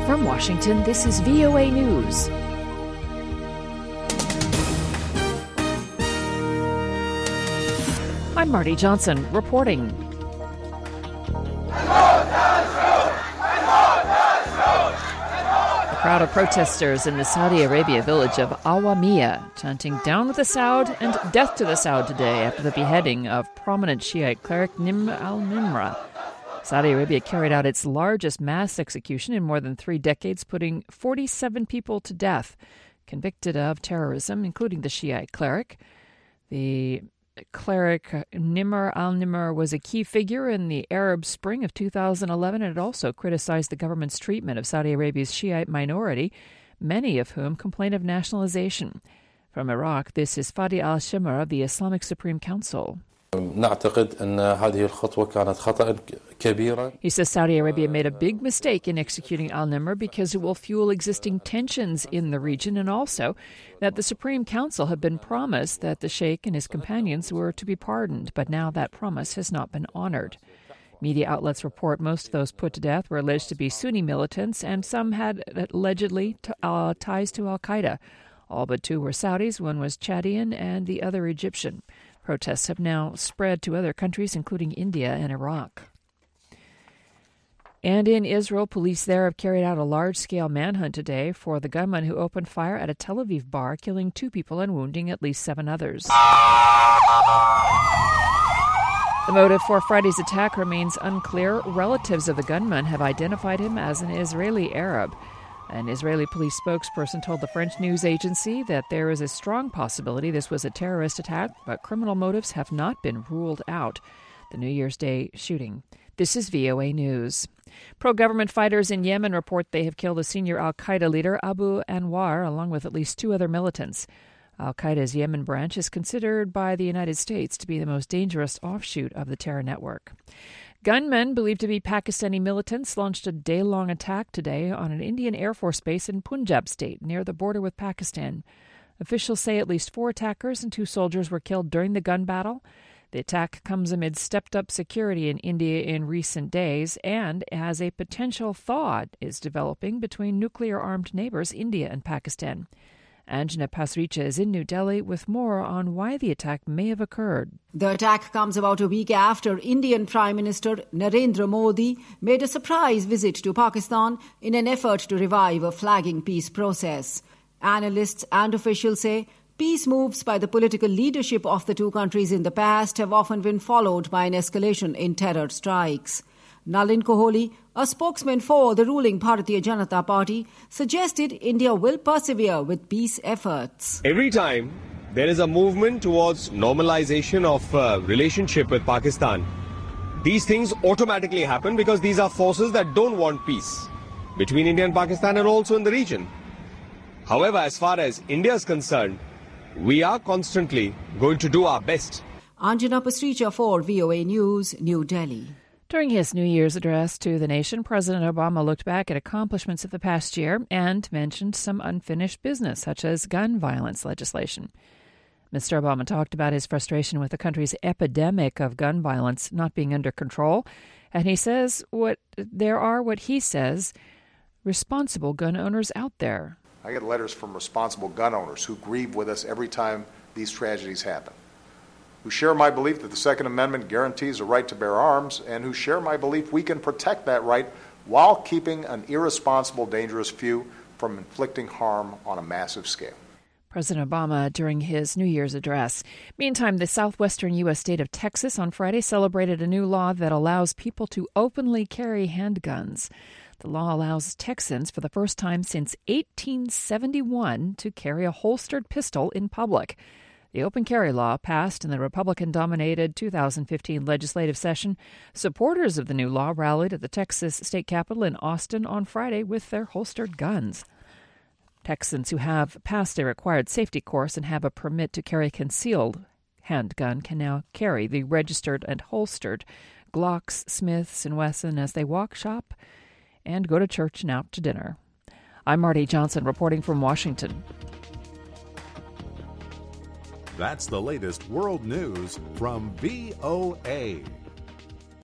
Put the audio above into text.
From Washington, this is VOA News. I'm Marty Johnson reporting. A crowd of protesters in the Saudi Arabia village of Awamiya chanting "Down with the Saud" and "Death to the Saud" today after the beheading of prominent Shiite cleric Nimr al-Nimr. Saudi Arabia carried out its largest mass execution in more than 3 decades, putting 47 people to death, convicted of terrorism, including the Shiite cleric. The cleric Nimr al-Nimr was a key figure in the Arab Spring of 2011 and had also criticized the government's treatment of Saudi Arabia's Shiite minority, many of whom complain of nationalization. From Iraq, this is Fadi al-Shimr of the Islamic Supreme Council. He says Saudi Arabia made a big mistake in executing al-Nimr because it will fuel existing tensions in the region, and also that the Supreme Council had been promised that the Sheikh and his companions were to be pardoned, but now that promise has not been honored. Media outlets report most of those put to death were alleged to be Sunni militants, and some had allegedly ties to al-Qaeda. All but 2 were Saudis, one was Chadian and the other Egyptian. Protests have now spread to other countries, including India and Iraq. And in Israel, police there have carried out a large-scale manhunt today for the gunman who opened fire at a Tel Aviv bar, killing 2 people and wounding at least 7 others. The motive for Friday's attack remains unclear. Relatives of the gunman have identified him as an Israeli Arab. An Israeli police spokesperson told the French news agency that there is a strong possibility this was a terrorist attack, but criminal motives have not been ruled out. The New Year's Day shooting. This is VOA News. Pro-government fighters in Yemen report they have killed a senior al-Qaeda leader, Abu Anwar, along with at least 2 other militants. Al-Qaeda's Yemen branch is considered by the United States to be the most dangerous offshoot of the terror network. Gunmen believed to be Pakistani militants launched a day-long attack today on an Indian Air Force base in Punjab state near the border with Pakistan. Officials say at least 4 attackers and 2 soldiers were killed during the gun battle. The attack comes amid stepped-up security in India in recent days and as a potential thaw is developing between nuclear-armed neighbors India and Pakistan. Anjana Pasricha is in New Delhi with more on why the attack may have occurred. The attack comes about a week after Indian Prime Minister Narendra Modi made a surprise visit to Pakistan in an effort to revive a flagging peace process. Analysts and officials say peace moves by the political leadership of the 2 countries in the past have often been followed by an escalation in terror strikes. Nalin Kohli, a spokesman for the ruling Bharatiya Janata Party, suggested India will persevere with peace efforts. Every time there is a movement towards normalization of relationship with Pakistan, these things automatically happen because these are forces that don't want peace between India and Pakistan and also in the region. However, as far as India is concerned, we are constantly going to do our best. Anjana Pasricha for VOA News, New Delhi. During his New Year's address to the nation, President Obama looked back at accomplishments of the past year and mentioned some unfinished business, such as gun violence legislation. Mr. Obama talked about his frustration with the country's epidemic of gun violence not being under control, and he says there are what he says responsible gun owners out there. I get letters from responsible gun owners who grieve with us every time these tragedies happen, who share my belief that the Second Amendment guarantees a right to bear arms, and who share my belief we can protect that right while keeping an irresponsible, dangerous few from inflicting harm on a massive scale. President Obama during his New Year's address. Meantime, the southwestern U.S. state of Texas on Friday celebrated a new law that allows people to openly carry handguns. The law allows Texans, for the first time since 1871, to carry a holstered pistol in public. The open carry law passed in the Republican-dominated 2015 legislative session. Supporters of the new law rallied at the Texas state capitol in Austin on Friday with their holstered guns. Texans who have passed a required safety course and have a permit to carry a concealed handgun can now carry the registered and holstered Glocks, Smiths, and Wesson as they walk, shop, and go to church and out to dinner. I'm Marty Johnson reporting from Washington. That's the latest world news from VOA.